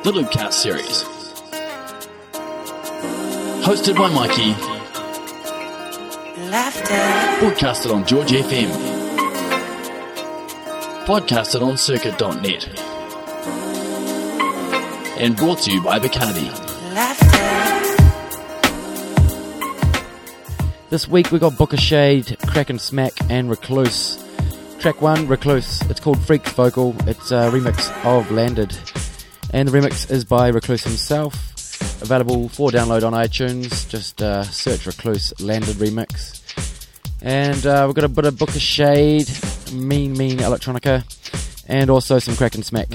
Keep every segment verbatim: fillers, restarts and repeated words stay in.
the Loopcast series. Hosted by Mikey. Laughter. Broadcasted on George F M. Podcasted on circuit dot net. And brought to you by Bacardi. Laughter. This week we got Book of Shade, Crack and Smack, and Recluse. Track one, Recluse. It's called Freaks Vocal. It's a remix of Landed. And the remix is by Recluse himself. Available for download on iTunes. Just uh, search Recluse Landed Remix. And uh, we've got a bit of Book of Shade, Mean Mean Electronica, and also some Crack and Smack.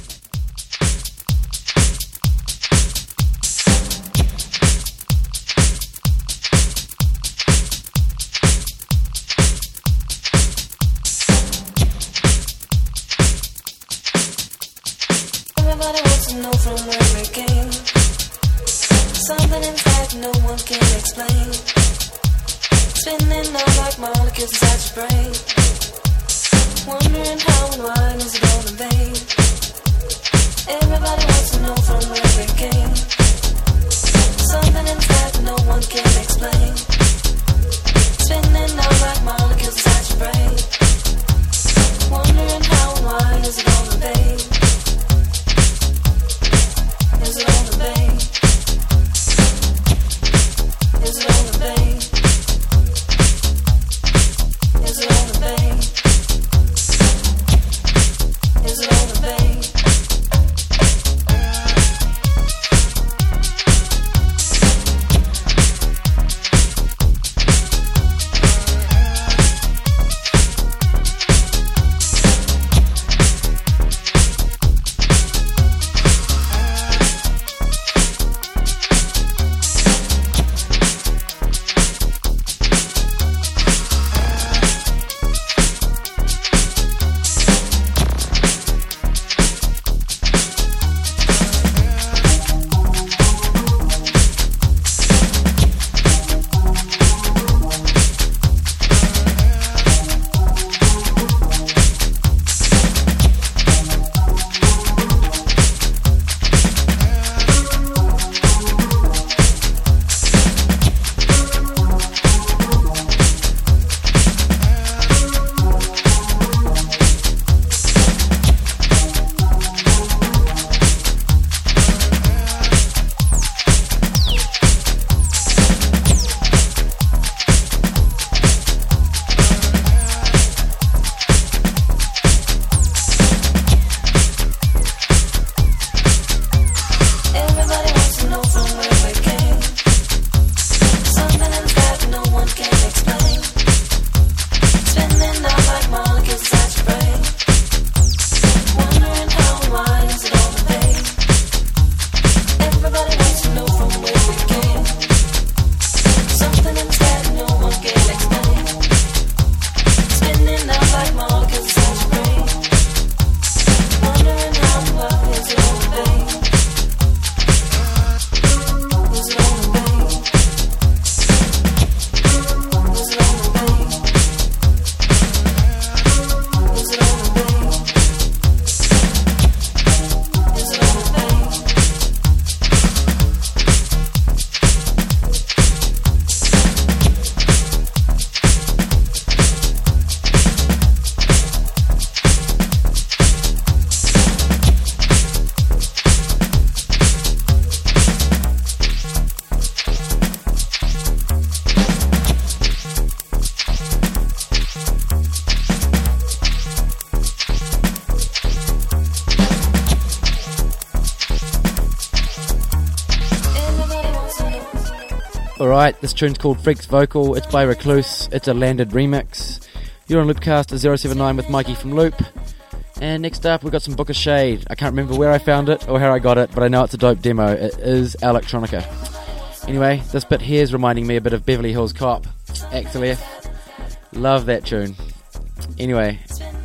Alright, this tune's called Freaks Vocal. It's by Recluse. It's a Landed remix. You're on Loopcast zero seven nine with Mikey from Loop. And next up, we've got some Book of Shade. I can't remember where I found it or how I got it, but I know it's a dope demo. It is electronica. Anyway, this bit here is reminding me a bit of Beverly Hills Cop. Axel F. Love that tune. Anyway,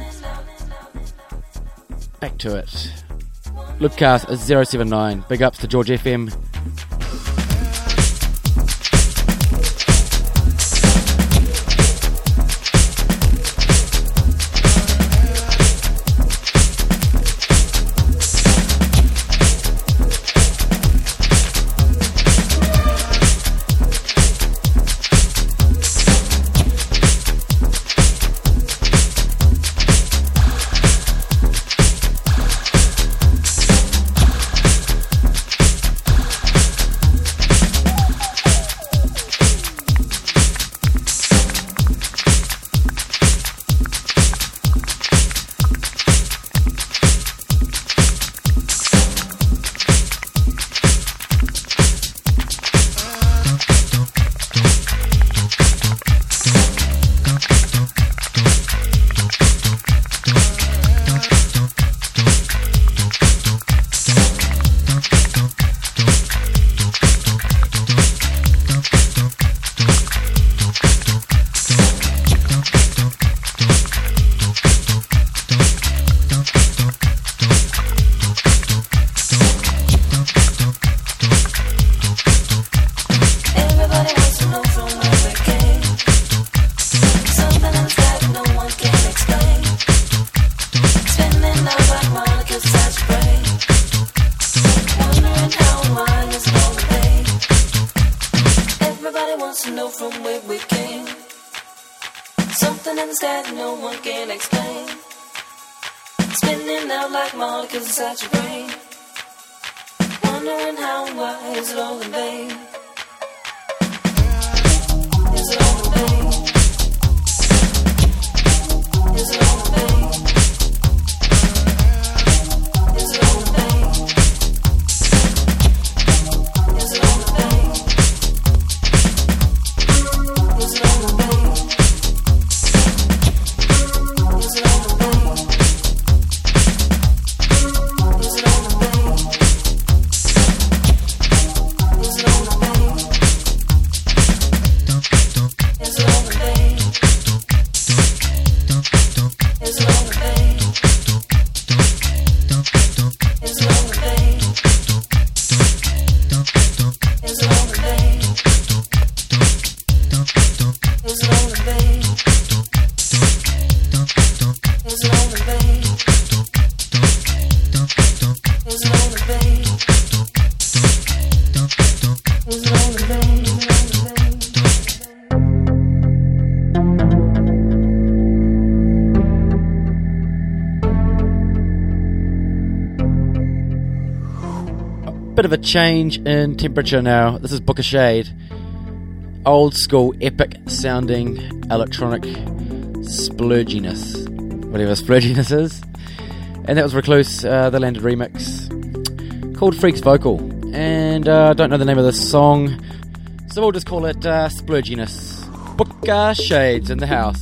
back to it. Loopcast zero seven nine. Big ups to George F M. one can't explain. Spinning out like molecules inside your brain. Wondering how and why is it all in vain? Is it all in vain? Is it all in vain? Is it all in vain? Is it all in vain? Is it all in vain? Is it all in vain? Is it all in vain? Is it all in vain? Is it all in vain? Is it all in vain? Is it all in vain? Is it all in vain? Is it all in vain? Is it all in vain? Is it all in vain? Is it all in vain? Bit of a change in temperature now. This is Book of Shade. Old school, epic sounding electronic splurginess. Whatever splurginess is. And that was Recluse, uh, the Landed remix, called Freaks Vocal. And I uh, don't know the name of this song, so we'll just call it uh, Splurginess. Book of Shades in the house.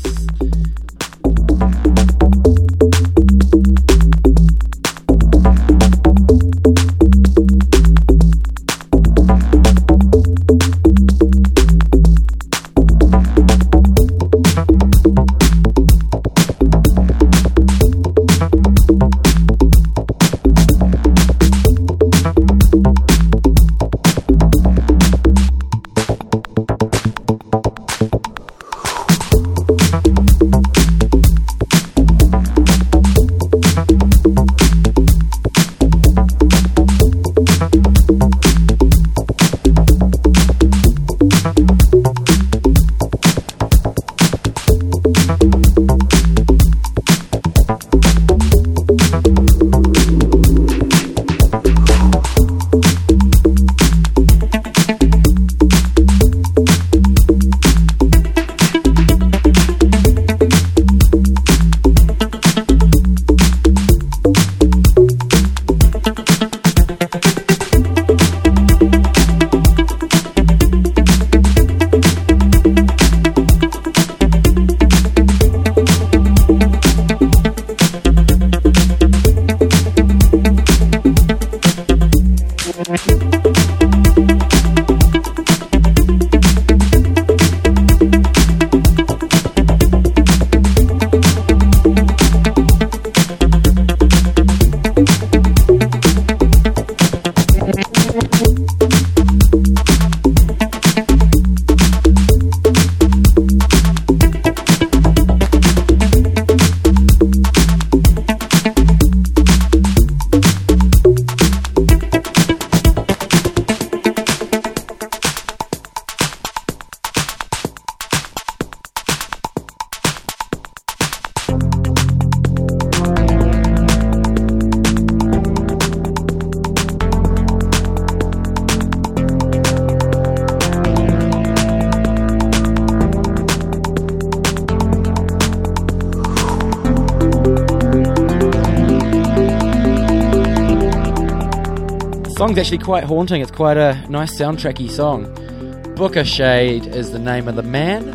Song's actually quite haunting. It's quite a nice soundtracky song. Book of Shade is the name of the man,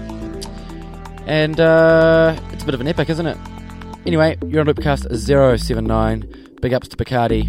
and uh, it's a bit of an epic, isn't it? Anyway, you're on Loopcast zero seven nine. Big ups to Bacardi.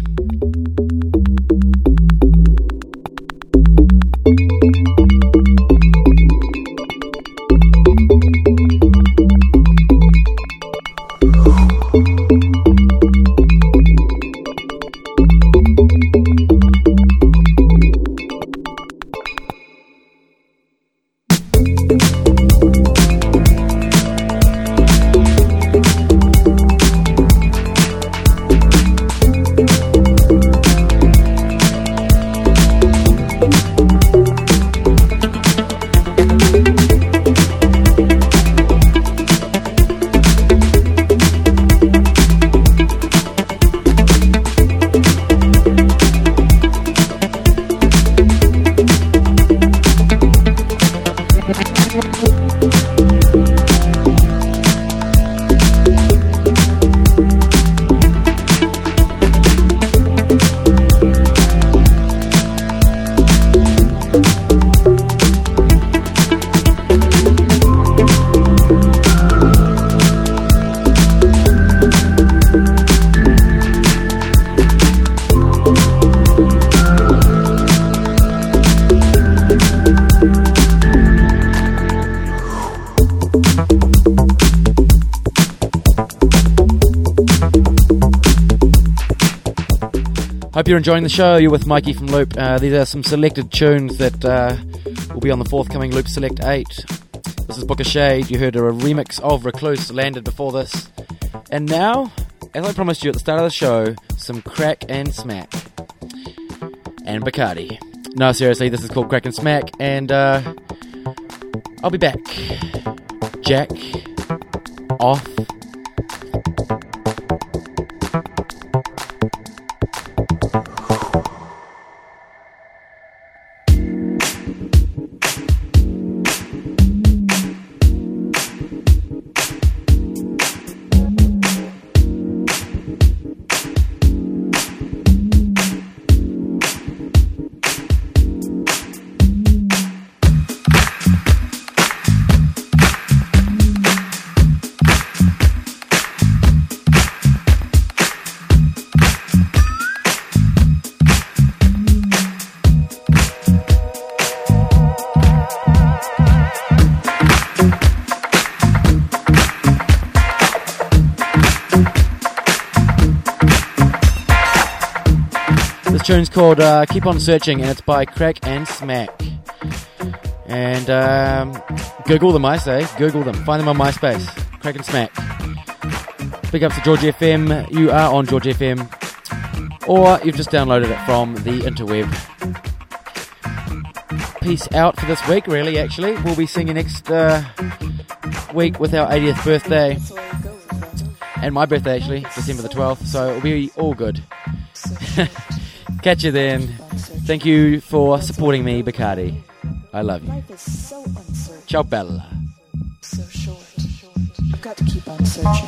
Hope you're enjoying the show. You're with Mikey from Loop. Uh, these are some selected tunes that uh, will be on the forthcoming Loop Select eight. This is Book of Shade. You heard a remix of Recluse, Landed before this. And now, as I promised you at the start of the show, some Crack and Smack. And Bacardi. No, seriously, this is called Crack and Smack, and uh, I'll be back. Jack off. Tune's called uh, Keep On Searching, and it's by Crack and Smack. And um, Google them, I say. Google them. Find them on MySpace. Crack and Smack. Big up to George F M. You are on George F M. Or you've just downloaded it from the interweb. Peace out for this week, really, actually. We'll be singing next uh, week with our eightieth birthday. And my birthday, actually, December the twelfth. So it'll be all good. Catch you then. Thank you for supporting me, Bacardi. I love you. Ciao, Bella. So short. I've got to keep on searching.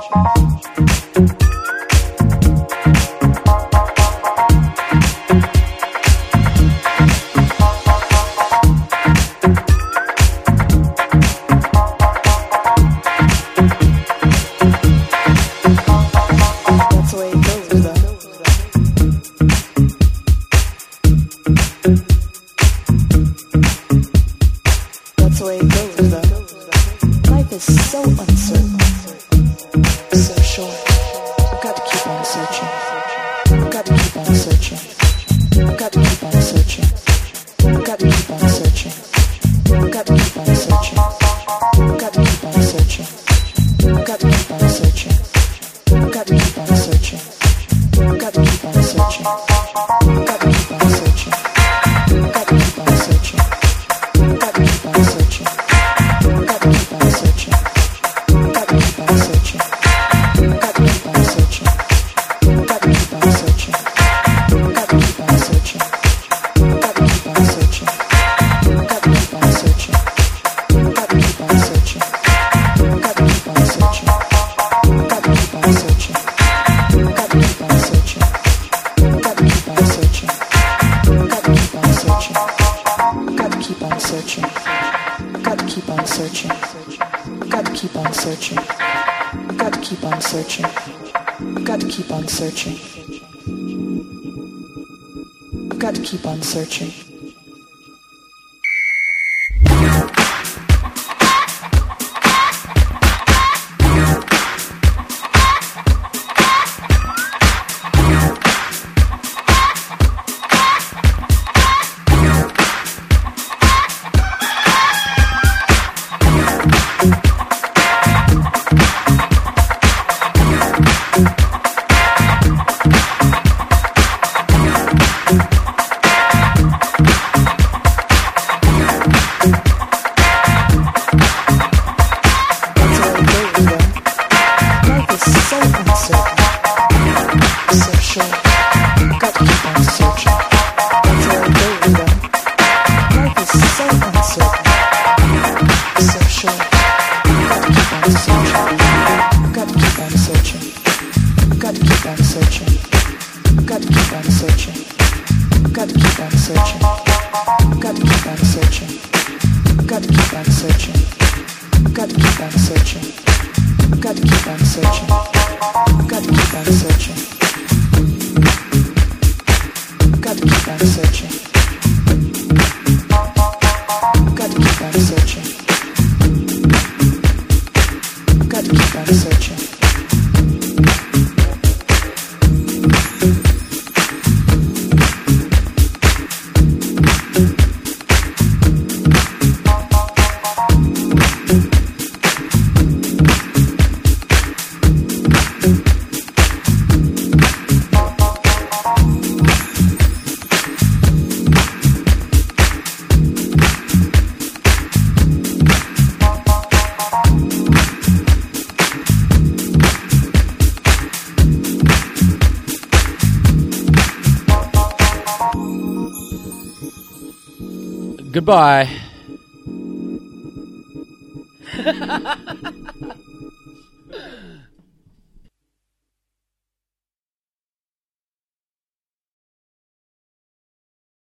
Searching. Goodbye.